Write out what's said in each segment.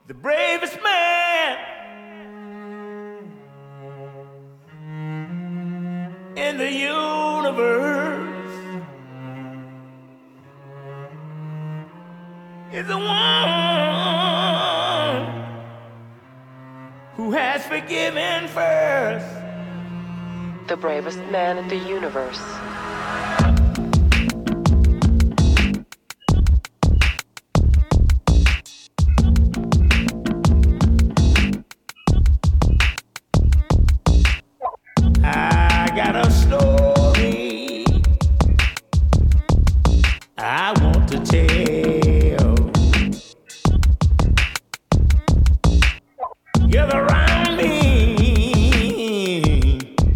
The bravest man in the universe is the one who has forgiven first. The bravest man in the universe. I got a story I want to tell. Gather around me.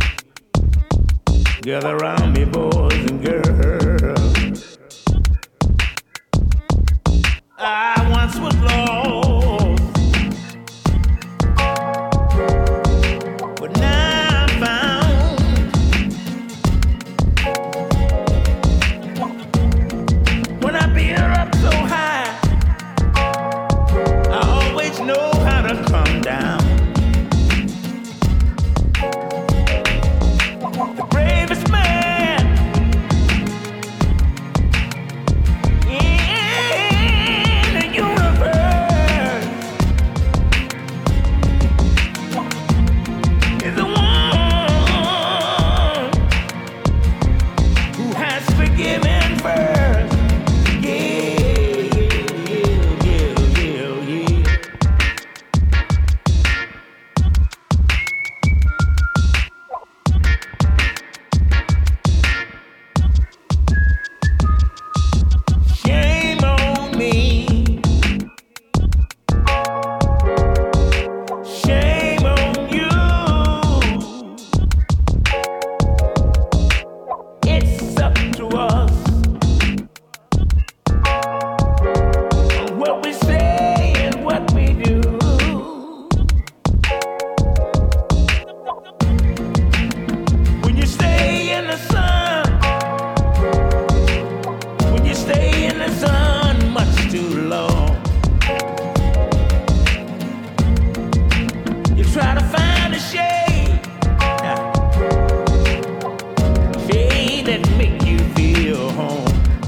Gather around me, boys and girls. I once was lost, but now I'm found. When I beat her up so high, I always know how to come down. The bravest man in the universe is the one who has forgiven first. Yeah, yeah, yeah, yeah, yeah. Shame on me. Shame on you. It's up to us on what we say and what we do. When you stay in the sun, when you stay in the sun much too long, you try to find a shade, shade that make you feel home.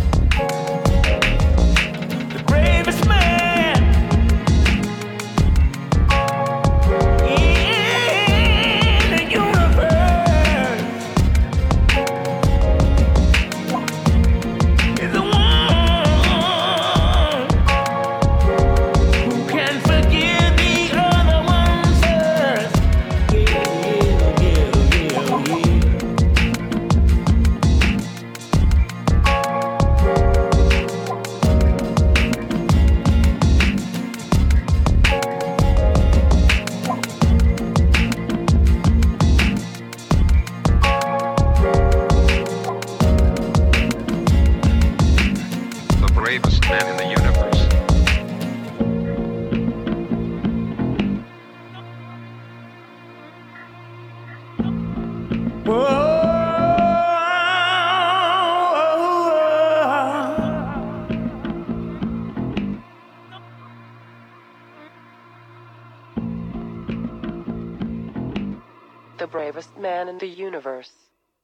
The bravest man in the universe is the one who can forgive the other ones first. Yeah, yeah, yeah, yeah. The bravest man in the universe. The bravest man in the universe.